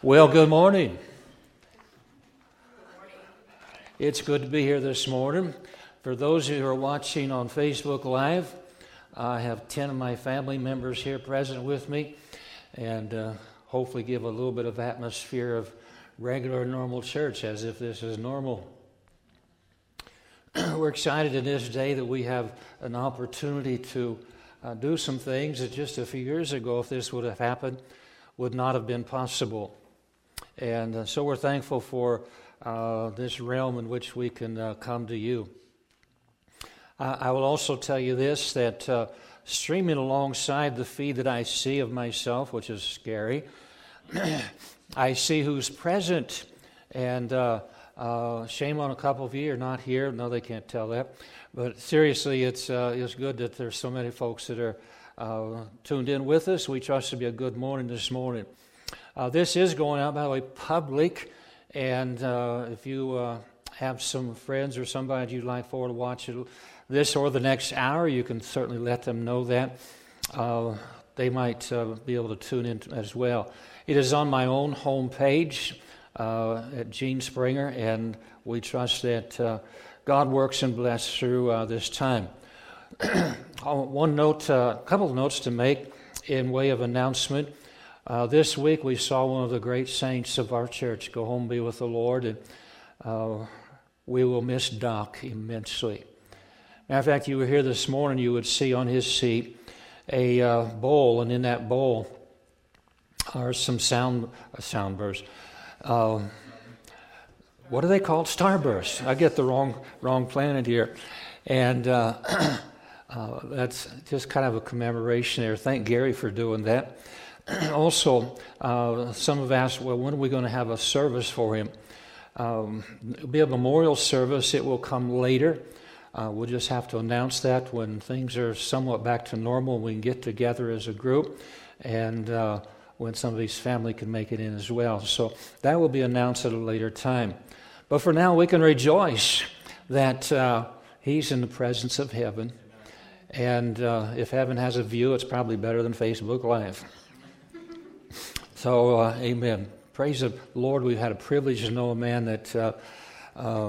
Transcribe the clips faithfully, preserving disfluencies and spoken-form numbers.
Well, good morning. It's good to be here this morning. For those who are watching on Facebook Live, I have ten of my family members here present with me, and uh, hopefully give a little bit of atmosphere of regular, normal church, as if this is normal. We're excited in this day that we have an opportunity to uh, do some things that just a few years ago, if this would have happened, would not have been possible. And uh, so we're thankful for uh, this realm in which we can uh, come to you. Uh, I will also tell you this, that uh, streaming alongside the feed that I see of myself, which is scary, I see who's present, and uh, uh, shame on a couple of you, you're not here. No, they can't tell that. But seriously, it's uh, it's good that there's so many folks that are uh, tuned in with us. We trust to be a good morning this morning. Uh, this is going out, by the way, public, and uh, if you uh, have some friends or somebody you'd like for to watch it, this or the next hour, you can certainly let them know that. Uh, they might uh, be able to tune in as well. It is on my own homepage uh, at Gene Springer, and we trust that uh, God works and blesses through uh, this time. One note, a uh, couple of notes to make in way of announcement. Uh, this week we saw one of the great saints of our church go home and be with the Lord, and uh, we will miss Doc immensely. Matter of fact, you were here this morning, you would see on his seat a uh, bowl, and in that bowl are some sound uh, sound bursts. Uh, what are they called? Starbursts. I get the wrong wrong planet here. And uh, uh, that's just kind of a commemoration there. Thank Gary for doing that. Also, uh, some have asked, well, when are we going to have a service for him? Um, it'll be a memorial service. It will come later. Uh, we'll just have to announce that when things are somewhat back to normal. We can get together as a group, and uh, when somebody's family can make it in as well. So that will be announced at a later time. But for now, we can rejoice that uh, he's in the presence of heaven. And uh, if heaven has a view, it's probably better than Facebook Live. So, uh, amen. Praise the Lord. We've had a privilege to know a man that, uh, uh,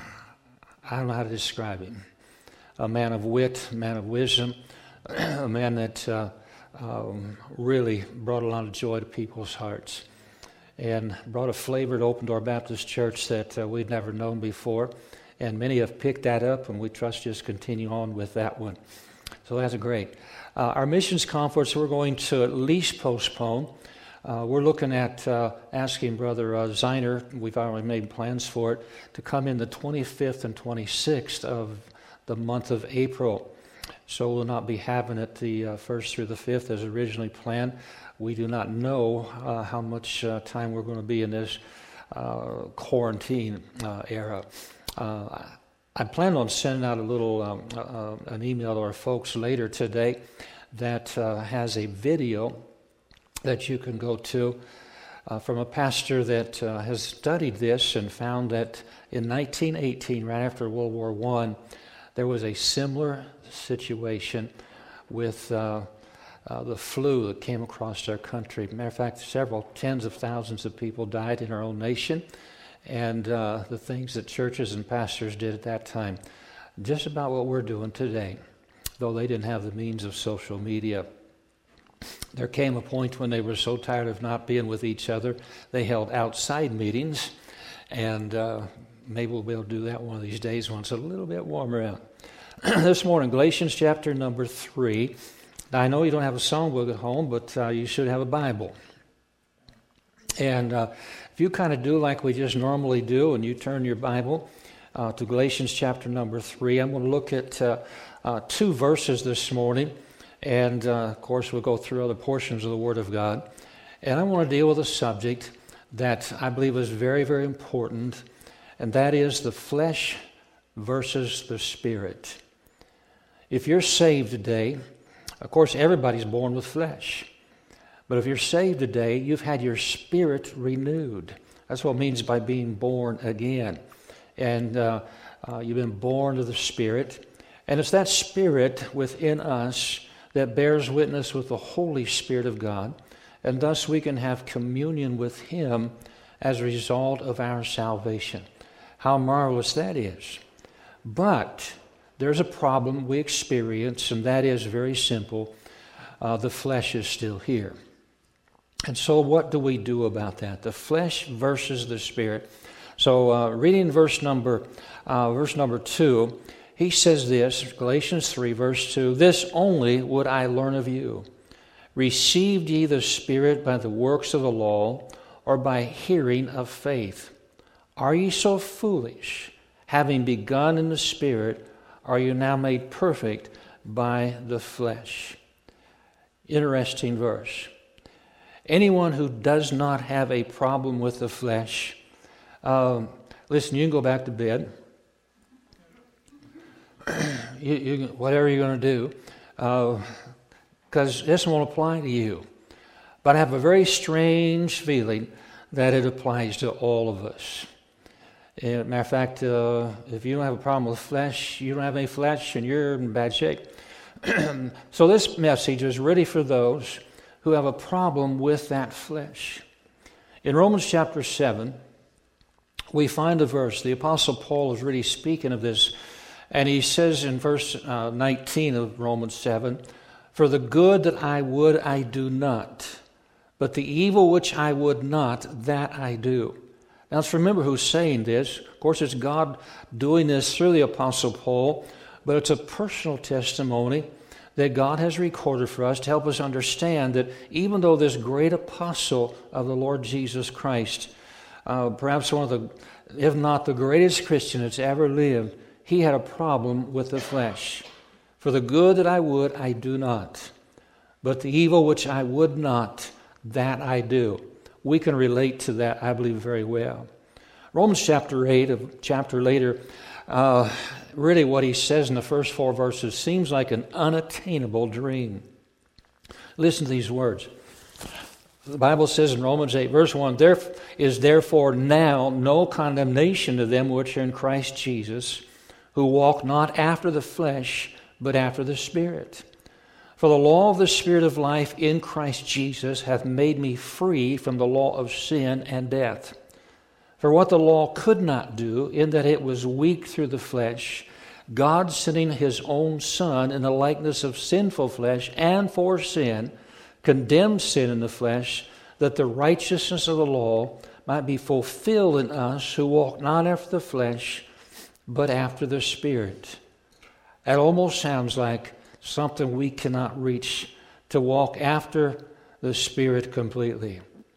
I don't know how to describe him. A man of wit, a man of wisdom, a man that uh, um, really brought a lot of joy to people's hearts and brought a flavor to Open Door Baptist Church that uh, we'd never known before. And many have picked that up, and we trust just continue on with that one. So that's great. Uh, our missions conference, we're going to at least postpone. Uh, we're looking at uh, asking Brother uh, Ziner, we've already made plans for it, to come in the twenty-fifth and twenty-sixth of the month of April. So we'll not be having it the uh, first through the fifth as originally planned. We do not know uh, how much uh, time we're going to be in this uh, quarantine uh, era. Uh, I plan on sending out a little um, uh, an email to our folks later today that uh, has a video that you can go to uh, from a pastor that uh, has studied this and found that in nineteen eighteen, right after World War One, there was a similar situation with uh, uh, the flu that came across our country. Matter of fact, several tens of thousands of people died in our own nation, and uh, the things that churches and pastors did at that time, just about what we're doing today, though they didn't have the means of social media. There came a point when they were so tired of not being with each other, they held outside meetings, and uh, maybe we'll be able to do that one of these days when it's a little bit warmer out. This morning, Galatians chapter number three. Now, I know you don't have a songbook at home, but uh, you should have a Bible. And uh, if you kind of do like we just normally do, and you turn your Bible uh, to Galatians chapter number three, I'm going to look at uh, uh, two verses this morning. And, uh, of course, we'll go through other portions of the Word of God. And I want to deal with a subject that I believe is very, very important, and that is the flesh versus the spirit. If you're saved today, of course, everybody's born with flesh. But if you're saved today, you've had your spirit renewed. That's what it means by being born again. And uh, uh, you've been born to the Spirit. And it's that Spirit within us that bears witness with the Holy Spirit of God and thus we can have communion with Him as a result of our salvation. How marvelous that is. But there's a problem we experience, and that is very simple. Uh, the flesh is still here. And so what do we do about that? The flesh versus the Spirit. So uh, reading verse number, uh, verse number two, he says this, Galatians three, verse two, "This only would I learn of you. Received ye the Spirit by the works of the law, or by hearing of faith? Are ye so foolish? Having begun in the Spirit, are you now made perfect by the flesh?" Interesting verse. Anyone who does not have a problem with the flesh, um, listen, you can go back to bed. you, you, whatever you're going to do, because uh, this won't apply to you. But I have a very strange feeling that it applies to all of us. As a matter of fact, uh, if you don't have a problem with flesh, you don't have any flesh, and you're in bad shape. So this message is really for those who have a problem with that flesh. In Romans chapter seven, we find a verse. The Apostle Paul is really speaking of this, and he says in verse uh, nineteen of Romans seven, "For the good that I would I do not, but the evil which I would not, that I do." Now let's remember who's saying this. Of course, it's God doing this through the Apostle Paul, but it's a personal testimony that God has recorded for us to help us understand that even though this great apostle of the Lord Jesus Christ, uh, perhaps one of the, if not the greatest Christian that's ever lived, he had a problem with the flesh. "For the good that I would, I do not, but the evil which I would not, that I do." We can relate to that, I believe, very well. Romans chapter eight, a chapter later, uh, really what he says in the first four verses seems like an unattainable dream. Listen to these words. The Bible says in Romans eight, verse one, "There is therefore now no condemnation to them which are in Christ Jesus, who walk not after the flesh, but after the Spirit. For the law of the Spirit of life in Christ Jesus hath made me free from the law of sin and death. For what the law could not do, in that it was weak through the flesh, God sending his own Son in the likeness of sinful flesh, and for sin, condemned sin in the flesh, that the righteousness of the law might be fulfilled in us who walk not after the flesh, but after the Spirit." That almost sounds like something we cannot reach, to walk after the Spirit completely.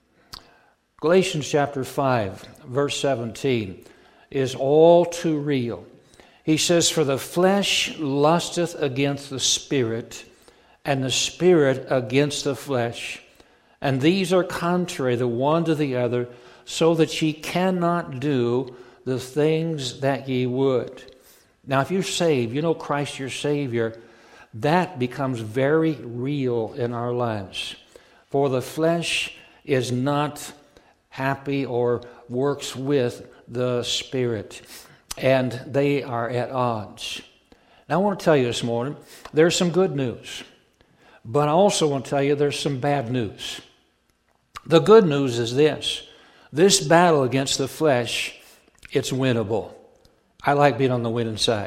Galatians chapter five, verse seventeen, is all too real. He says, "For the flesh lusteth against the Spirit, and the Spirit against the flesh. And these are contrary the one to the other, so that ye cannot do the things that ye would." Now, if you're saved, you know Christ your Savior, that becomes very real in our lives. For the flesh is not happy or works with the Spirit, and they are at odds. Now, I want to tell you this morning, there's some good news, but I also want to tell you there's some bad news. The good news is this: this battle against the flesh, it's winnable. I like being on the winning side.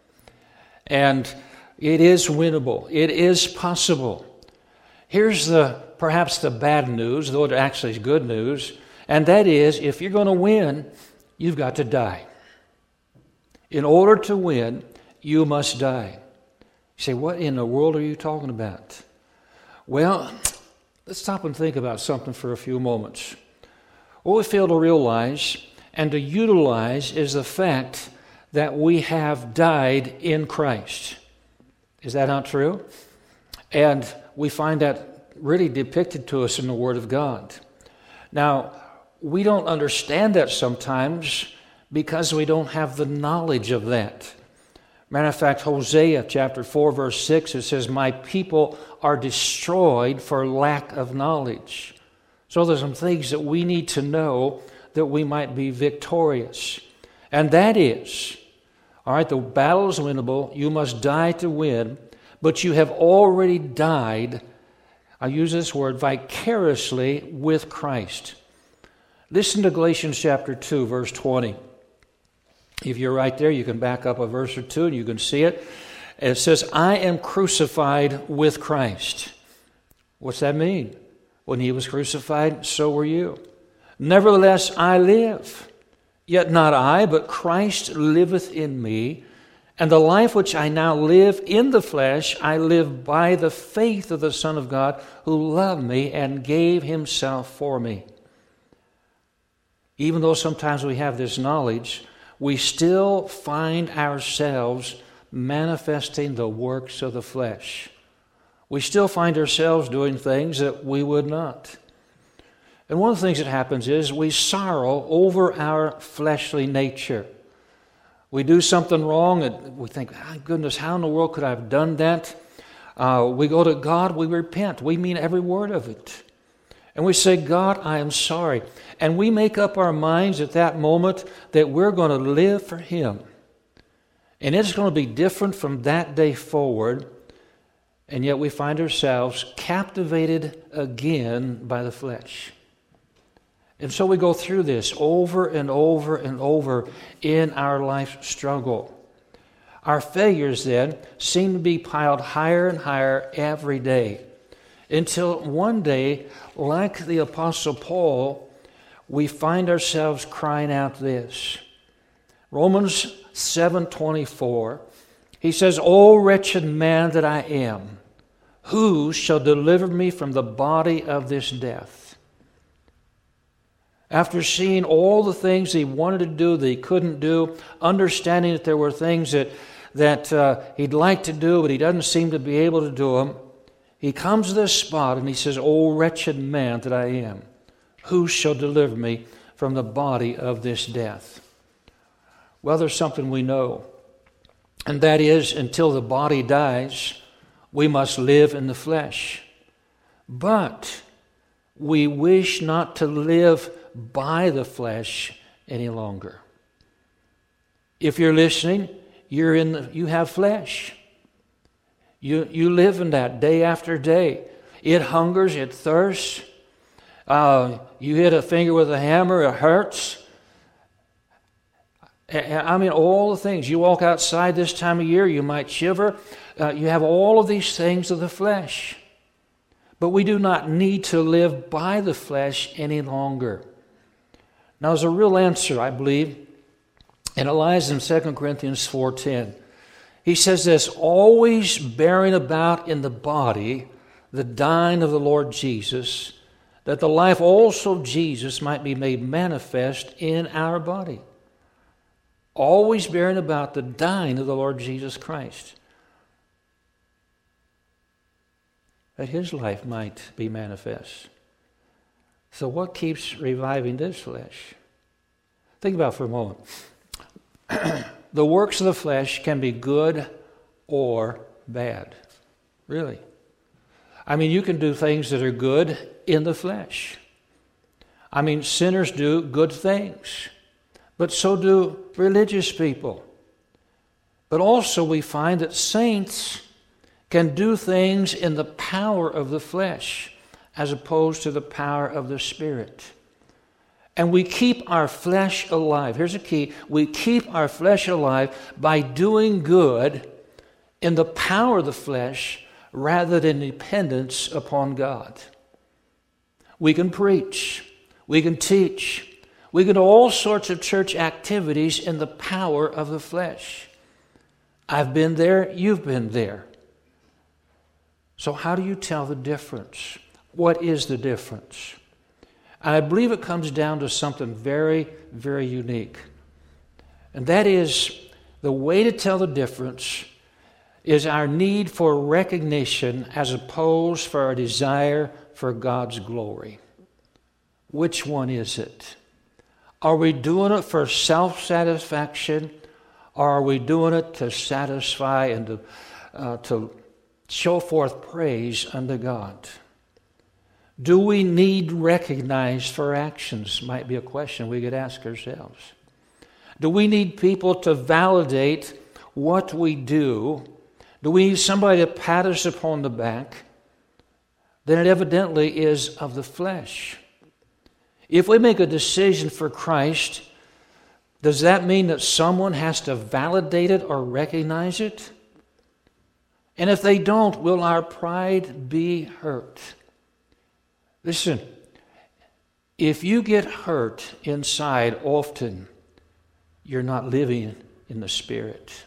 And it is winnable. It is possible. Here's the perhaps the bad news, though it actually is good news, and that is, if you're going to win, you've got to die. In order to win, you must die. You say, what in the world are you talking about? Well, let's stop and think about something for a few moments. What we fail to realize and to utilize is the fact that we have died in Christ. Is that not true? And we find that really depicted to us in the Word of God. Now, we don't understand that sometimes because we don't have the knowledge of that. Matter of fact, Hosea chapter four, verse six, it says, "My people are destroyed for lack of knowledge." So there's some things that we need to know that we might be victorious. And that is, all right, the battle is winnable. You must die to win, but you have already died I use this word, vicariously with Christ. Listen to Galatians chapter two, verse twenty. If you're right there, you can back up a verse or two and you can see it. And it says, I am crucified with Christ. What's that mean? When he was crucified, so were you. Nevertheless, I live. Yet not I, but Christ liveth in me. And the life which I now live in the flesh, I live by the faith of the Son of God, who loved me and gave himself for me. Even though sometimes we have this knowledge, we still find ourselves manifesting the works of the flesh. We still find ourselves doing things that we would not. And one of the things that happens is we sorrow over our fleshly nature. We do something wrong and we think, oh, goodness, how in the world could I have done that? Uh, we go to God, we repent. We mean every word of it. And we say, God, I am sorry. And we make up our minds at that moment that we're going to live for him. And it's going to be different from that day forward. And yet we find ourselves captivated again by the flesh. And so we go through this over and over and over in our life struggle. Our failures then seem to be piled higher and higher every day. Until one day, like the Apostle Paul, we find ourselves crying out this. Romans seven twenty-four, he says, O wretched man that I am, who shall deliver me from the body of this death? After seeing all the things he wanted to do that he couldn't do, understanding that there were things that, that uh, he'd like to do, but he doesn't seem to be able to do them, he comes to this spot and he says, O wretched man that I am, who shall deliver me from the body of this death? Well, there's something we know, and that is, until the body dies, we must live in the flesh. But we wish not to live by the flesh any longer. If you're listening, you're in the, you have flesh. You, you live in that day after day. It hungers, it thirsts. Uh, you hit a finger with a hammer, it hurts. I mean, all the things. You walk outside this time of year, you might shiver. Uh, you have all of these things of the flesh. But we do not need to live by the flesh any longer. Now, there's a real answer, I believe, and it lies in Second Corinthians four ten. He says this, always bearing about in the body the dying of the Lord Jesus, that the life also of Jesus might be made manifest in our body. Always bearing about the dying of the Lord Jesus Christ, that his life might be manifest. So what keeps reviving this flesh? Think about it for a moment. The works of the flesh can be good or bad. Really. I mean, you can do things that are good in the flesh. I mean, sinners do good things, but so do religious people. But also we find that saints can do things in the power of the flesh as opposed to the power of the Spirit. And we keep our flesh alive. Here's a key. We keep our flesh alive by doing good in the power of the flesh rather than dependence upon God. We can preach. We can teach. We can do all sorts of church activities in the power of the flesh. I've been there. You've been there. So how do you tell the difference? What is the difference? I believe it comes down to something very, very unique. And that is, the way to tell the difference is our need for recognition as opposed for our desire for God's glory. Which one is it? Are we doing it for self-satisfaction, or are we doing it to satisfy and to, uh, to show forth praise unto God? Do we need recognized for actions? Might be a question we could ask ourselves. Do we need people to validate what we do? Do we need somebody to pat us upon the back? then it evidently is of the flesh. If we make a decision for Christ, does that mean that someone has to validate it or recognize it? And if they don't, will our pride be hurt? Listen, if you get hurt inside often, you're not living in the Spirit.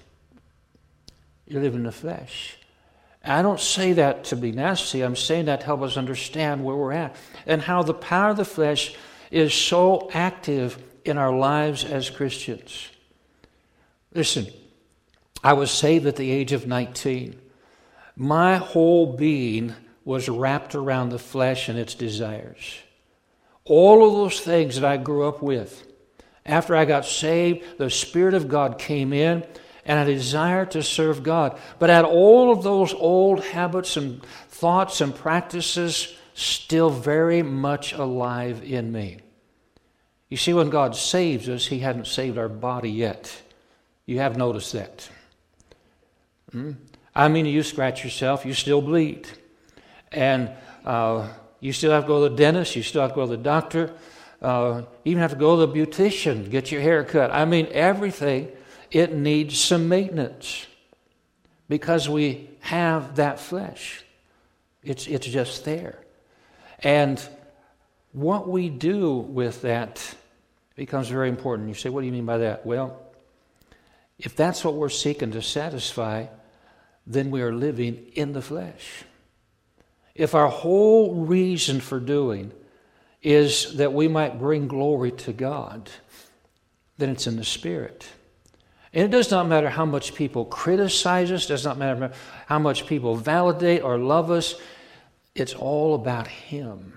You live in the flesh. I don't say that to be nasty. I'm saying that to help us understand where we're at and how the power of the flesh is so active in our lives as Christians. Listen, I was saved at the age of nineteen. My whole being was wrapped around the flesh and its desires. All of those things that I grew up with. After I got saved, the Spirit of God came in, and I desired to serve God. But I had all of those old habits and thoughts and practices still very much alive in me. You see, when God saves us, He hadn't saved our body yet. You have noticed that. Hmm? I mean, you scratch yourself, you still bleed. And uh, you still have to go to the dentist, you still have to go to the doctor. Uh, you even have to go to the beautician, get your hair cut. I mean, everything, it needs some maintenance because we have that flesh. It's, it's just there. And what we do with that becomes very important. You say, what do you mean by that? Well, if that's what we're seeking to satisfy, then we are living in the flesh. If our whole reason for doing is that we might bring glory to God, then it's in the Spirit. And it does not matter how much people criticize us, does not matter how much people validate or love us, it's all about Him.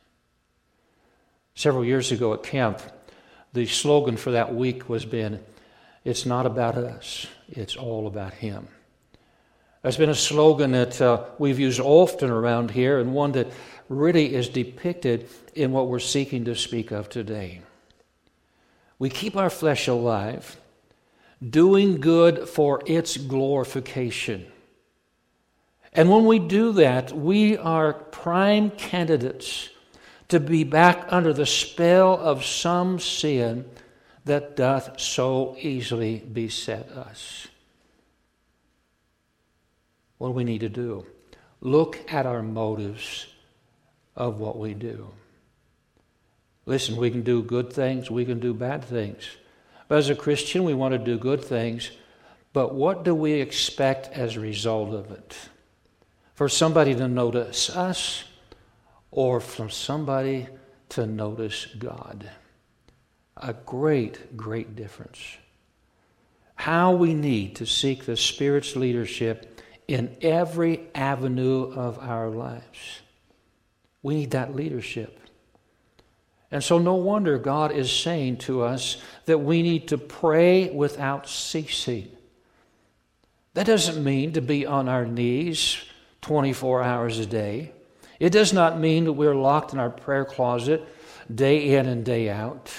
Several years ago at camp, the slogan for that week was been, it's not about us, it's all about Him. That's been a slogan that uh, we've used often around here, and one that really is depicted in what we're seeking to speak of today. We keep our flesh alive, doing good for its glorification. And when we do that, we are prime candidates to be back under the spell of some sin that doth so easily beset us. What do we need to do? Look at our motives of what we do. Listen, we can do good things, we can do bad things. But as a Christian, we want to do good things, but what do we expect as a result of it? For somebody to notice us, or from somebody to notice God? A great, great difference. How we need to seek the Spirit's leadership in every avenue of our lives. We need that leadership. And so no wonder God is saying to us that we need to pray without ceasing. That doesn't mean to be on our knees twenty-four hours a day. It does not mean that we're locked in our prayer closet day in and day out.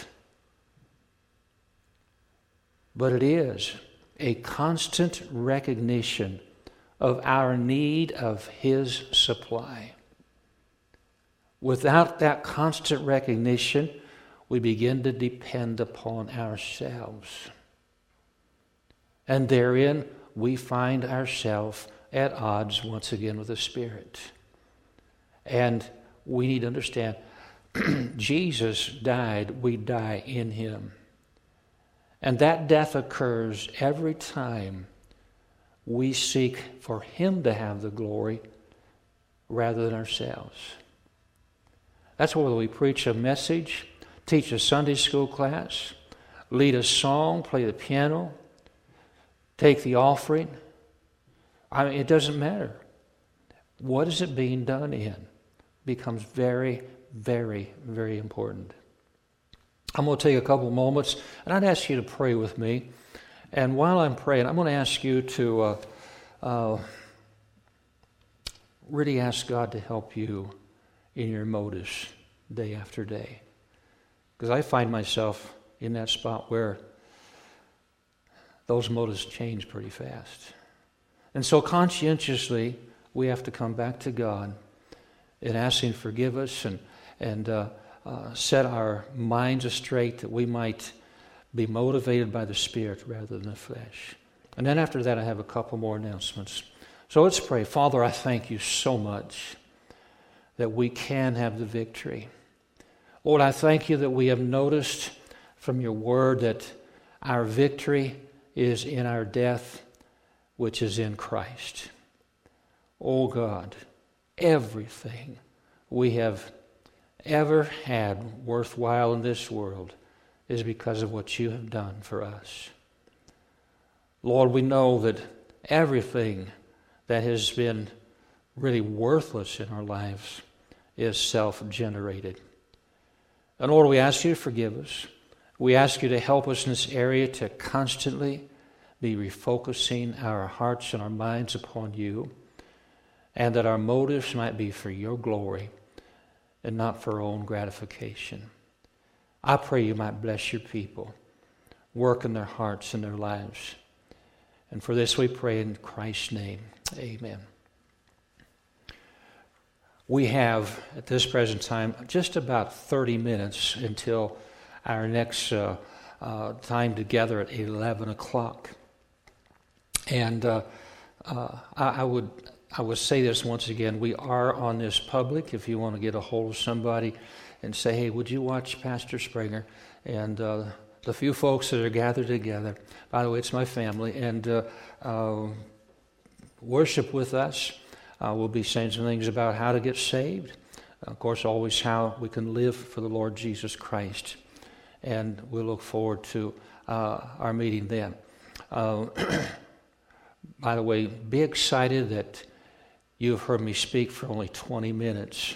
But it is a constant recognition of our need of His supply. Without that constant recognition, we begin to depend upon ourselves. And therein, we find ourselves at odds once again with the Spirit. And we need to understand, Jesus died, we die in Him. And that death occurs every time we seek for Him to have the glory rather than ourselves. That's whether we preach a message, teach a Sunday school class, lead a song, play the piano, take the offering. I mean, it doesn't matter. What is it being done in becomes very, very, very important. I'm going to take a couple moments, and I'd ask you to pray with me. And while I'm praying, I'm going to ask you to uh, uh, really ask God to help you in your motives day after day. Because I find myself in that spot where those motives change pretty fast. And so conscientiously, we have to come back to God in asking forgive us and, and uh, uh, set our minds straight that we might be motivated by the Spirit rather than the flesh. And then after that, I have a couple more announcements. So let's pray. Father, I thank you so much that we can have the victory. Lord, I thank you that we have noticed from your word that our victory is in our death, which is in Christ. Oh God, everything we have ever had worthwhile in this world is because of what you have done for us. Lord, we know that everything that has been really worthless in our lives is self-generated. And Lord, we ask you to forgive us. We ask you to help us in this area to constantly be refocusing our hearts and our minds upon you, and that our motives might be for your glory and not for our own gratification. I pray you might bless your people, work in their hearts and their lives. And for this we pray in Christ's name. Amen. We have, at this present time, just about thirty minutes until our next uh, uh, time together at eleven o'clock. And uh, uh, I, I would I would say this once again. We are on this public. If you want to get a hold of somebody and say, hey, would you watch Pastor Springer? And uh, the few folks that are gathered together, by the way, it's my family, and uh, uh, worship with us. Uh, we'll be saying some things about how to get saved. Of course, always how we can live for the Lord Jesus Christ. And we'll look forward to uh, our meeting then. Uh, by the way, be excited that you've heard me speak for only twenty minutes.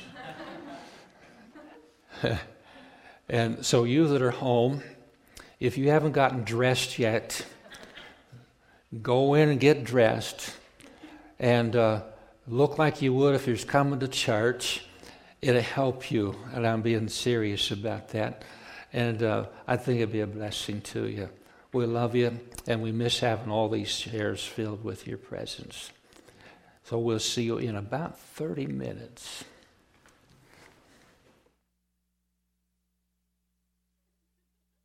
And so you that are home, if you haven't gotten dressed yet, go in and get dressed and uh, look like you would if you're coming to church. It'll help you, and I'm being serious about that. And uh, I think it'll be a blessing to you. We love you, and we miss having all these chairs filled with your presence. So we'll see you in about thirty minutes.